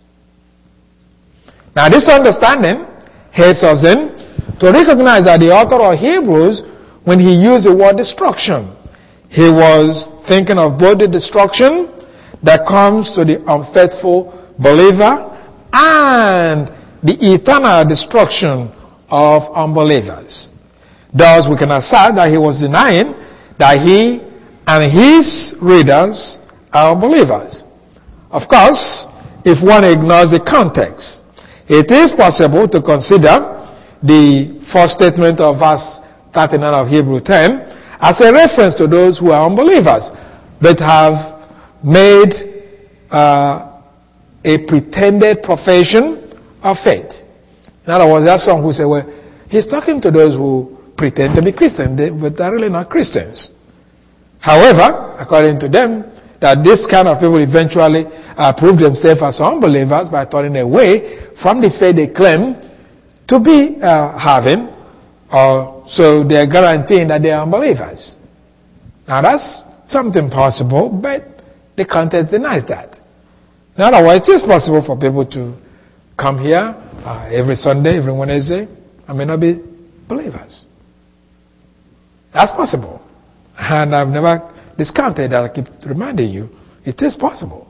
Now this understanding helps us then to recognize that the author of Hebrews, when he used the word destruction, he was thinking of both the destruction that comes to the unfaithful believer and the eternal destruction of unbelievers. Thus, we can assert that he was denying that he and his readers are unbelievers. Of course, if one ignores the context. It is possible to consider the first statement of verse thirty-nine of Hebrews ten as a reference to those who are unbelievers, but have made uh, a pretended profession of faith. In other words, there are some who say, well, he's talking to those who pretend to be Christians, but they're really not Christians. However, according to them, that this kind of people eventually uh, prove themselves as unbelievers by turning away from the faith they claim to be uh, having, or so they're guaranteeing that they are unbelievers. Now that's something possible, but the context denies that. In other words, it is possible for people to come here uh, every Sunday, every Wednesday, and may not be believers. That's possible. And I've never discounted that. I keep reminding you, it is possible.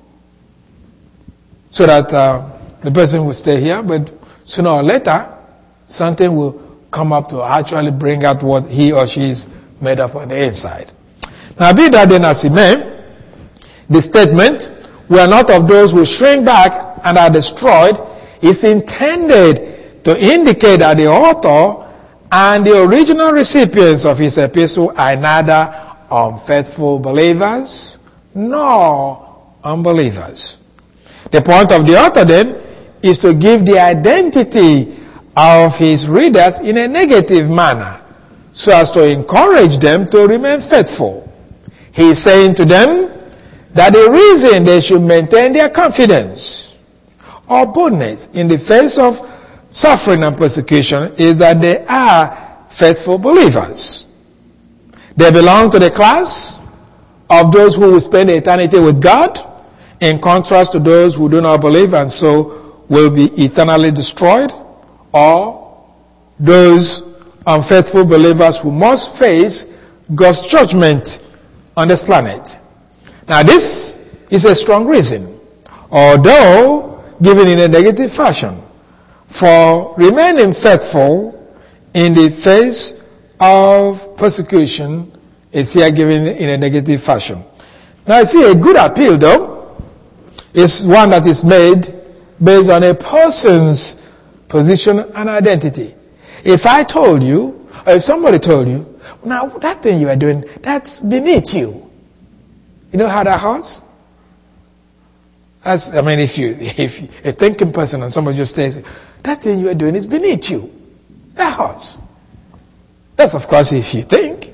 So that uh, the person will stay here, but sooner or later, something will come up to actually bring out what he or she is made up on the inside. Now, be that then as it may, the statement, "We are not of those who shrink back and are destroyed," is intended to indicate that the author and the original recipients of his epistle are neither unfaithful believers nor unbelievers. The point of the author then is to give the identity of his readers in a negative manner so as to encourage them to remain faithful. He is saying to them that the reason they should maintain their confidence or boldness in the face of suffering and persecution is that they are faithful believers. They belong to the class of those who will spend eternity with God, in contrast to those who do not believe and so will be eternally destroyed, or those unfaithful believers who must face God's judgment on this planet. Now this is a strong reason, although given in a negative fashion, for remaining faithful in the face of persecution is here given in a negative fashion. Now, you see, a good appeal, though, is one that is made based on a person's position and identity. If I told you, or if somebody told you, now that thing you are doing, that's beneath you. You know how that hurts? That's, I mean, if you, if you, a thinking person and somebody just says, that thing you are doing is beneath you. That hurts. That's, of course, if you think.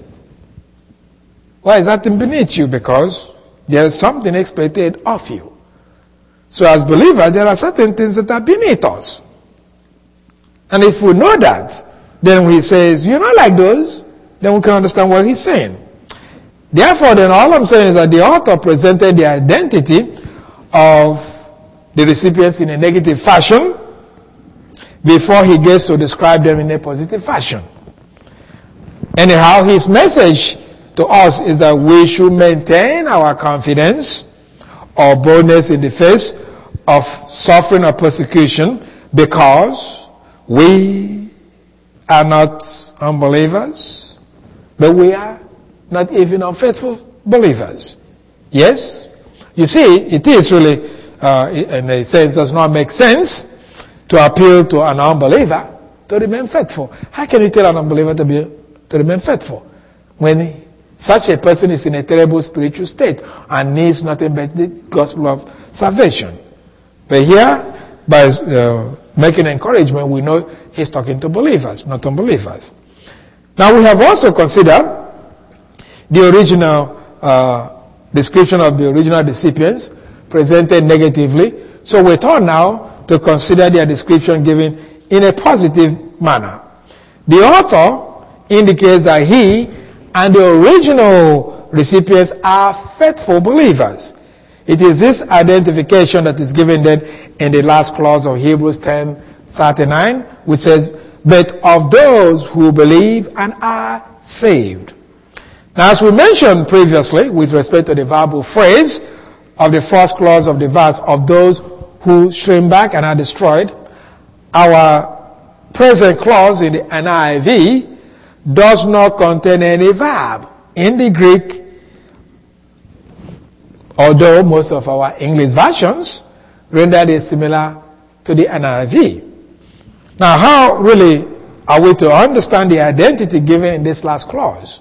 Why is that thing beneath you? Because there is something expected of you. So as believers, there are certain things that are beneath us. And if we know that, then when he says, you're not like those, then we can understand what he's saying. Therefore, then all I'm saying is that the author presented the identity of the recipients in a negative fashion before he gets to describe them in a positive fashion. Anyhow, his message to us is that we should maintain our confidence or boldness in the face of suffering or persecution because we are not unbelievers, but we are not even unfaithful believers. Yes? You see, it is really, uh, in a sense, does not make sense to appeal to an unbeliever to remain faithful. How can you tell an unbeliever to be to remain faithful when such a person is in a terrible spiritual state and needs nothing but the gospel of salvation? But here, by uh, making encouragement, we know he's talking to believers, not unbelievers. Now we have also considered the original uh, description of the original recipients presented negatively. So we turn now to consider their description given in a positive manner. The author indicates that he and the original recipients are faithful believers. It is this identification that is given then in the last clause of Hebrews ten thirty-nine, which says, but of those who believe and are saved. Now, as we mentioned previously, with respect to the verbal phrase of the first clause of the verse, of those who shrink back and are destroyed, our present clause in the N I V does not contain any verb. In the Greek, although most of our English versions rendered it similar to the N I V. Now, how really are we to understand the identity given in this last clause?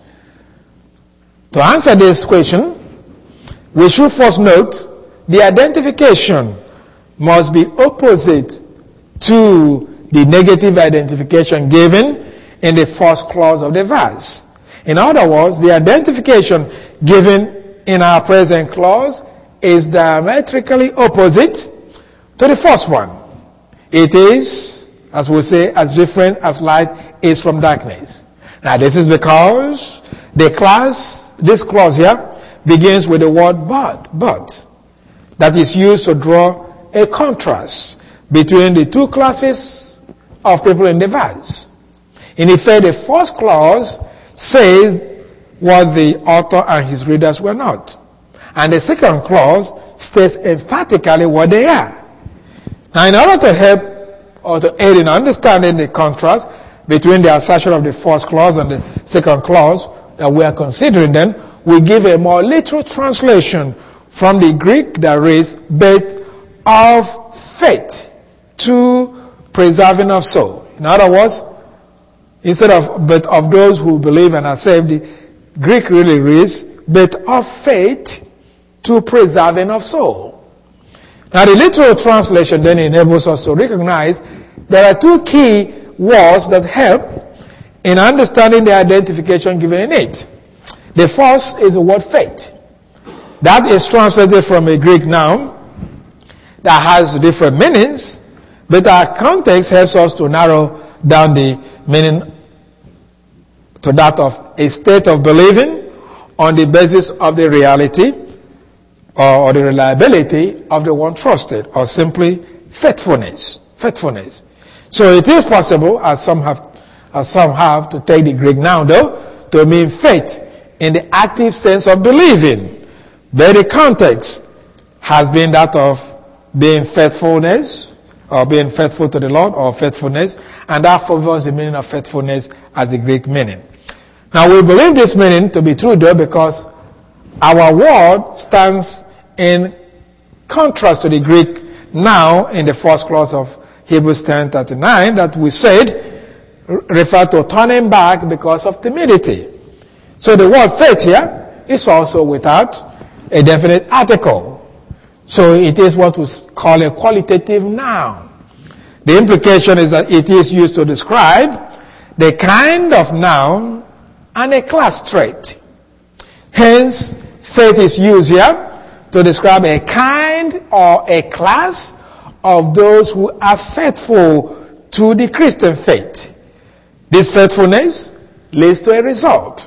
To answer this question, we should first note the identification must be opposite to the negative identification given in the first clause of the verse. In other words, the identification given in our present clause is diametrically opposite to the first one. It is, as we say, as different as light is from darkness. Now, this is because the class, this clause here, begins with the word but, but, that is used to draw a contrast between the two classes of people in the verse. In effect, the first clause says what the author and his readers were not. And the second clause states emphatically what they are. Now, in order to help or to aid in understanding the contrast between the assertion of the first clause and the second clause that we are considering, then we give a more literal translation from the Greek that reads, "but of faith to preserving of soul." In other words, instead of "but of those who believe and are saved," the Greek really reads, "but of faith to preserving of soul." Now, the literal translation then enables us to recognize there are two key words that help in understanding the identification given in it. The first is the word faith. That is translated from a Greek noun that has different meanings, but our context helps us to narrow down the meaning to that of a state of believing on the basis of the reality or the reliability of the one trusted, or simply faithfulness. Faithfulness. So it is possible, as some have, as some have, to take the Greek noun though to mean faith in the active sense of believing. But the context has been that of being faithfulness, or being faithful to the Lord, or faithfulness, and that favors the meaning of faithfulness as the Greek meaning. Now, we believe this meaning to be true though because our word stands in contrast to the Greek now in the first clause of Hebrews ten thirty-nine that we said refer to turning back because of timidity. So the word faith here is also without a definite article. So it is what we call a qualitative noun. The implication is that it is used to describe the kind of noun and a class trait. Hence, faith is used here to describe a kind or a class of those who are faithful to the Christian faith. This faithfulness leads to a result.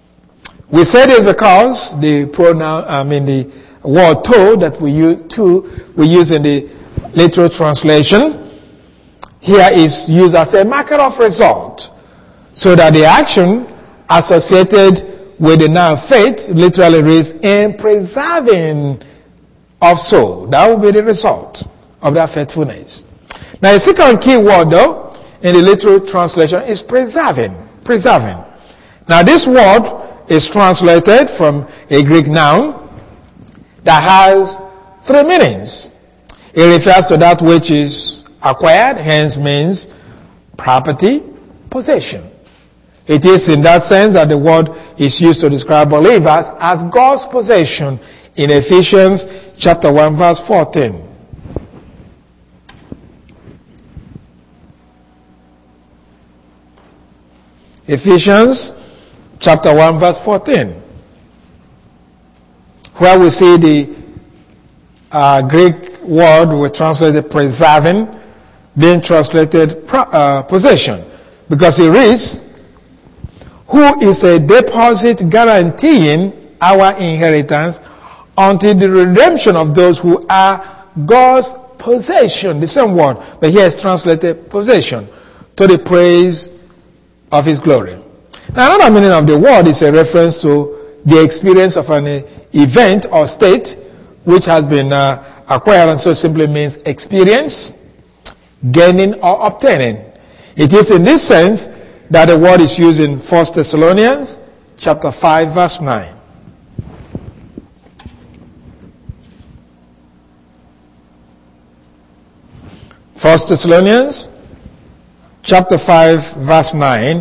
We say this because the pronoun, I mean the word to that we use, to, we use in the literal translation, here is used as a marker of result, so that the action associated with the noun faith literally reads in preserving of soul. That will be the result of that faithfulness. Now, the second key word though in the literal translation is preserving. Preserving. Now, this word is translated from a Greek noun that has three meanings. It refers to that which is acquired, hence means property, possession. It is in that sense that the word is used to describe believers as God's possession in Ephesians chapter one verse fourteen. Ephesians chapter one verse fourteen, where we see the uh, Greek word we translated preserving being translated pro- uh, possession, because it reads, who is a deposit guaranteeing our inheritance until the redemption of those who are God's possession. The same word, but here it's translated possession, to the praise of his glory. Now, another meaning of the word is a reference to the experience of an event or state which has been uh, acquired, and so simply means experience, gaining or obtaining. It is in this sense that the word is used in First Thessalonians chapter five verse nine. First Thessalonians chapter five, verse nine.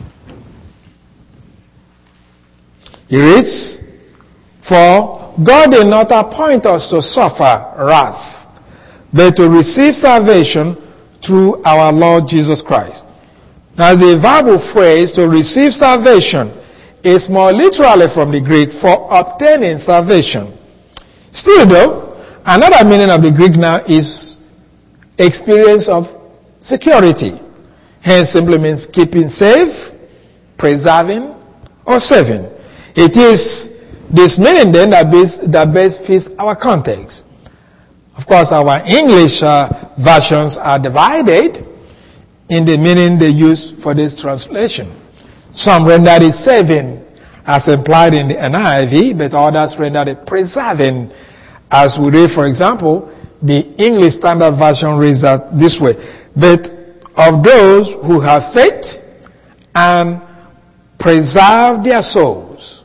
He reads, "For God did not appoint us to suffer wrath, but to receive salvation through our Lord Jesus Christ." Now the verbal phrase "to receive salvation" is more literally from the Greek "for obtaining salvation." Still though, another meaning of the Greek now is experience of security. Hence simply means keeping safe, preserving, or saving. It is this meaning then that best, that best fits our context. Of course, our English uh, versions are divided in the meaning they use for this translation. Some render it saving, as implied in the N I V, but others render it preserving, as we read, for example, the English Standard Version reads that this way: "But of those who have faith and preserve their souls."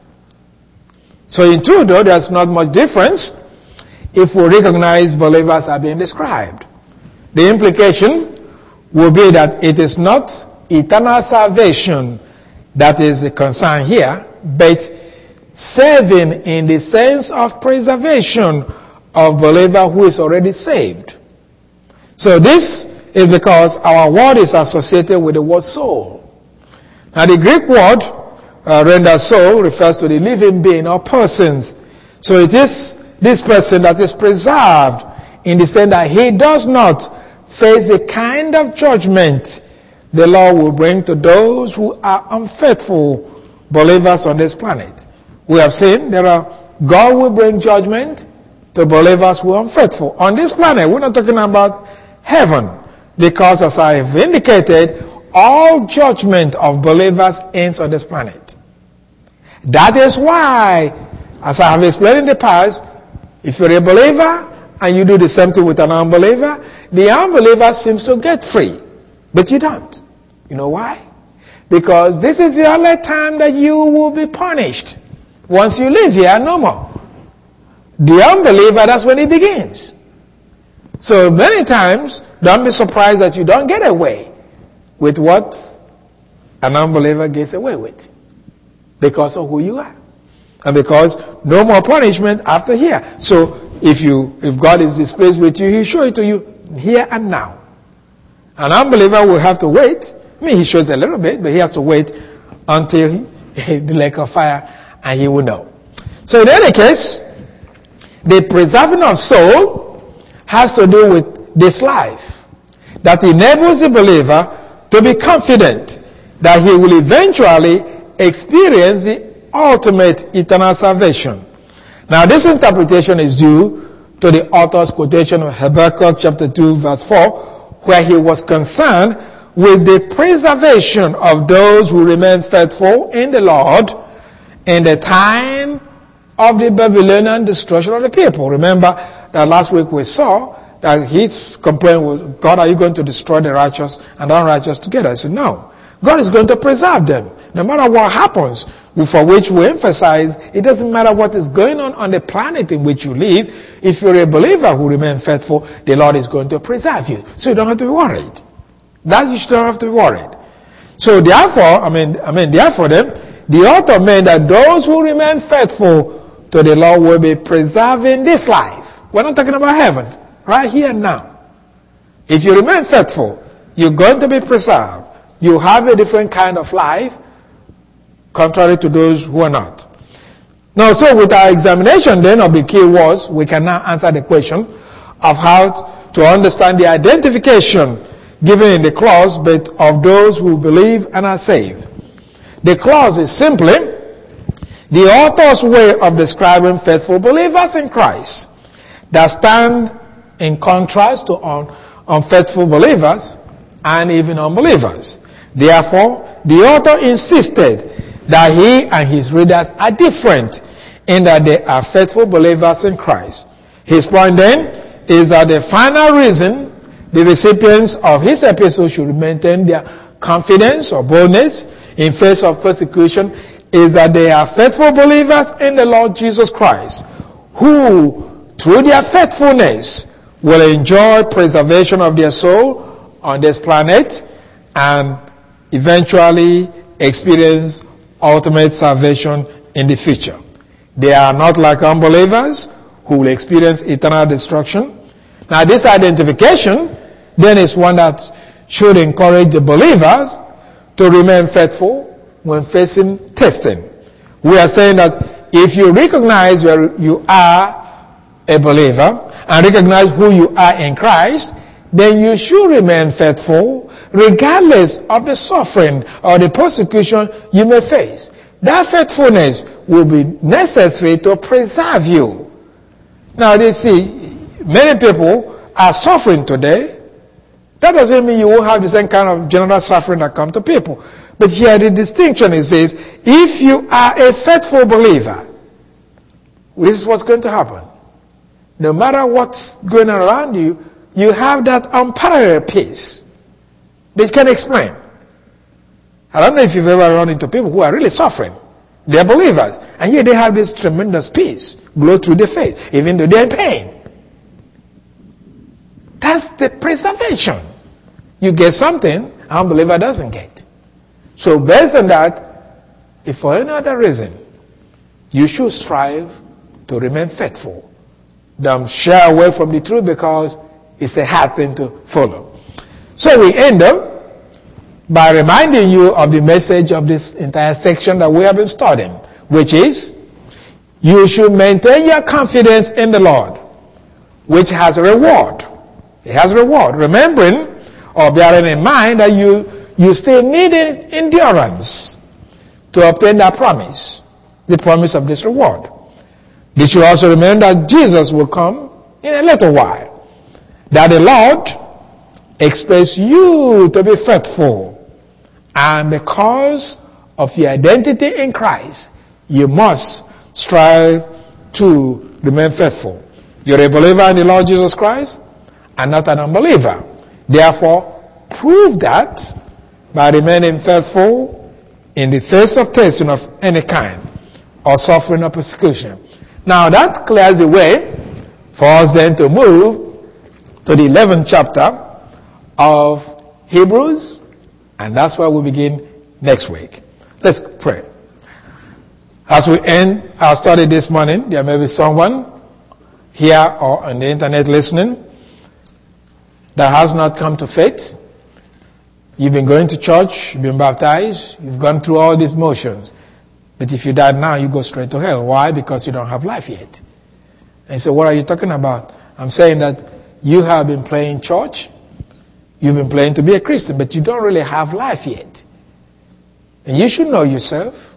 So in truth, though, there's not much difference if we recognize believers are being described. The implication will be that it is not eternal salvation that is the concern here, but saving in the sense of preservation of believer who is already saved. So this is because our word is associated with the word soul. Now the Greek word uh, rendered soul refers to the living being or persons. So it is this person that is preserved in the sense that he does not face the kind of judgment the Lord will bring to those who are unfaithful believers on this planet. We have seen there are, God will bring judgment to believers who are unfaithful. On this planet, we're not talking about heaven, because as I have indicated, all judgment of believers ends on this planet. That is why, as I have explained in the past, if you're a believer and you do the same thing with an unbeliever, the unbeliever seems to get free, but you don't. You know why? Because this is the only time that you will be punished. Once you live here, no more. The unbeliever, that's when it begins. So many times, don't be surprised that you don't get away with what an unbeliever gets away with, because of who you are. And because no more punishment after here. So if you, if God is displeased with you, He'll show it to you here and now. An unbeliever will have to wait. I mean, He shows a little bit, but he has to wait until he, the lake of fire, and he will know. So in any case, the preserving of soul has to do with this life that enables the believer to be confident that he will eventually experience the ultimate eternal salvation. Now this interpretation is due to the author's quotation of Habakkuk chapter two verse four, where he was concerned with the preservation of those who remain faithful in the Lord in the time of the Babylonian destruction of the people. Remember that last week we saw that his complaint was, God, are you going to destroy the righteous and the unrighteous together? I said, no. God is going to preserve them. No matter what happens, for which we emphasize, it doesn't matter what is going on on the planet in which you live. If you're a believer who remains faithful, the Lord is going to preserve you. So you don't have to be worried. That you don't have to be worried. So therefore, I mean, I mean, therefore then, the author meant that those who remain faithful to the Lord will be preserving this life. We're not talking about heaven. Right here and now. If you remain faithful, you're going to be preserved. You have a different kind of life, contrary to those who are not. Now, so with our examination then of the key words, we can now answer the question of how to understand the identification given in the clause, but of those who believe and are saved. The clause is simply the author's way of describing faithful believers in Christ that stand in contrast to un- unfaithful believers and even unbelievers. Therefore, the author insisted that he and his readers are different in that they are faithful believers in Christ. His point then is that the final reason the recipients of his epistle should maintain their confidence or boldness in face of persecution is that they are faithful believers in the Lord Jesus Christ, who, through their faithfulness, will enjoy preservation of their soul on this planet and eventually experience ultimate salvation in the future. They are not like unbelievers who will experience eternal destruction. Now, this identification then is one that should encourage the believers to remain faithful when facing testing. We are saying that if you recognize where you are a believer and recognize who you are in Christ, then you should remain faithful regardless of the suffering or the persecution you may face. That faithfulness will be necessary to preserve you. Now, you see, many people are suffering today. That doesn't mean you won't have the same kind of general suffering that comes to people. But here the distinction is this: if you are a faithful believer, this is what's going to happen. No matter what's going on around you, you have that unparalleled peace that you can explain. I don't know if you've ever run into people who are really suffering. They're believers. And yet they have this tremendous peace, glow through the faith, even though they're in pain. That's the preservation. You get something an unbeliever doesn't get. So based on that, if for any other reason, you should strive to remain faithful. Don't shy away from the truth because it's a hard thing to follow. So we end up by reminding you of the message of this entire section that we have been studying, which is, you should maintain your confidence in the Lord, which has a reward. It has a reward. Remembering or bearing in mind that you, you still need endurance to obtain that promise, the promise of this reward. You should also remember that Jesus will come in a little while, that the Lord expects you to be faithful. And because of your identity in Christ, you must strive to remain faithful. You're a believer in the Lord Jesus Christ and not an unbeliever. Therefore, prove that by remaining faithful in the face of testing of any kind or suffering or persecution. Now that clears the way for us then to move to the eleventh chapter of Hebrews, and that's where we begin next week. Let's pray. As we end our study this morning, there may be someone here or on the internet listening that has not come to faith. You've been going to church, you've been baptized, you've gone through all these motions. But if you die now, you go straight to hell. Why? Because you don't have life yet. And so what are you talking about? I'm saying that you have been playing church, you've been playing to be a Christian, but you don't really have life yet. And you should know yourself.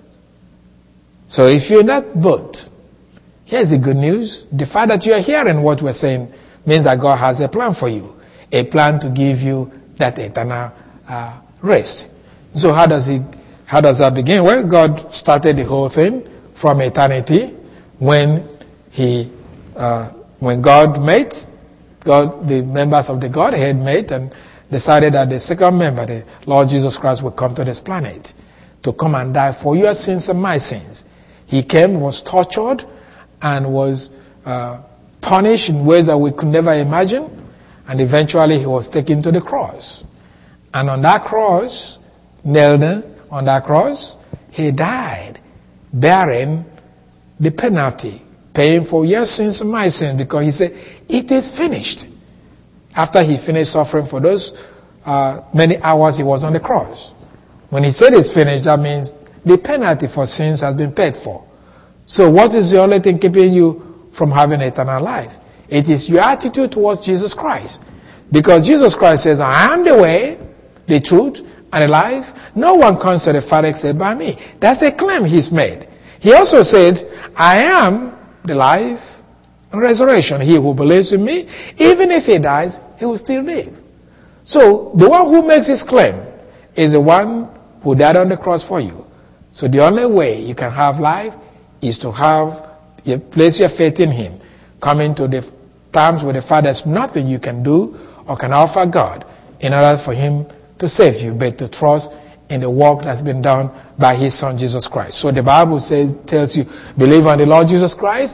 So if you're in that boat, here's the good news. The fact that you're hearing what we're saying means that God has a plan for you. A plan to give you that eternal uh, rest. So how does he, how does that begin? Well, God started the whole thing from eternity when he, uh, when God made, God, the members of the Godhead met and decided that the second member, the Lord Jesus Christ, would come to this planet to come and die for your sins and my sins. He came, was tortured, and was uh, punished in ways that we could never imagine. And eventually he was taken to the cross. And on that cross, nailed on that cross, he died, bearing the penalty, paying for your sins and my sins, because he said, it is finished. After he finished suffering for those uh, many hours he was on the cross. When he said it's finished, that means the penalty for sins has been paid for. So what is the only thing keeping you from having eternal life? It is your attitude towards Jesus Christ. Because Jesus Christ says, I am the way, the truth, and the life. No one comes to the Father except by me. That's a claim he's made. He also said, I am the life and resurrection. He who believes in me, even if he dies, he will still live. So the one who makes his claim is the one who died on the cross for you. So the only way you can have life is to have, you place your faith in him. Coming to the times where the Father, there's nothing you can do or can offer God in order for him to save you, but to trust in the work that's been done by his Son Jesus Christ. So the Bible says, tells you, believe on the Lord Jesus Christ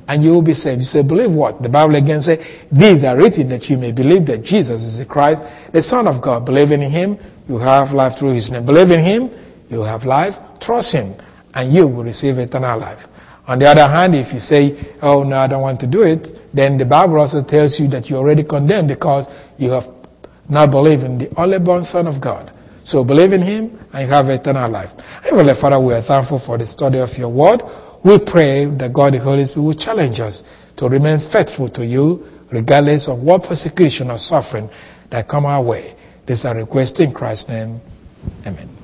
and you will be saved. You say, believe what? The Bible again says, these are written that you may believe that Jesus is the Christ, the Son of God. Believe in him, you have life through his name. Believe in him, you have life. Trust him, and you will receive eternal life. On the other hand, if you say, oh, no, I don't want to do it, then the Bible also tells you that you're already condemned because you have not believed in the only born Son of God. So believe in him and you have eternal life. Heavenly Father, we are thankful for the study of your word. We pray that God the Holy Spirit will challenge us to remain faithful to you regardless of what persecution or suffering that come our way. This is our request in Christ's name. Amen.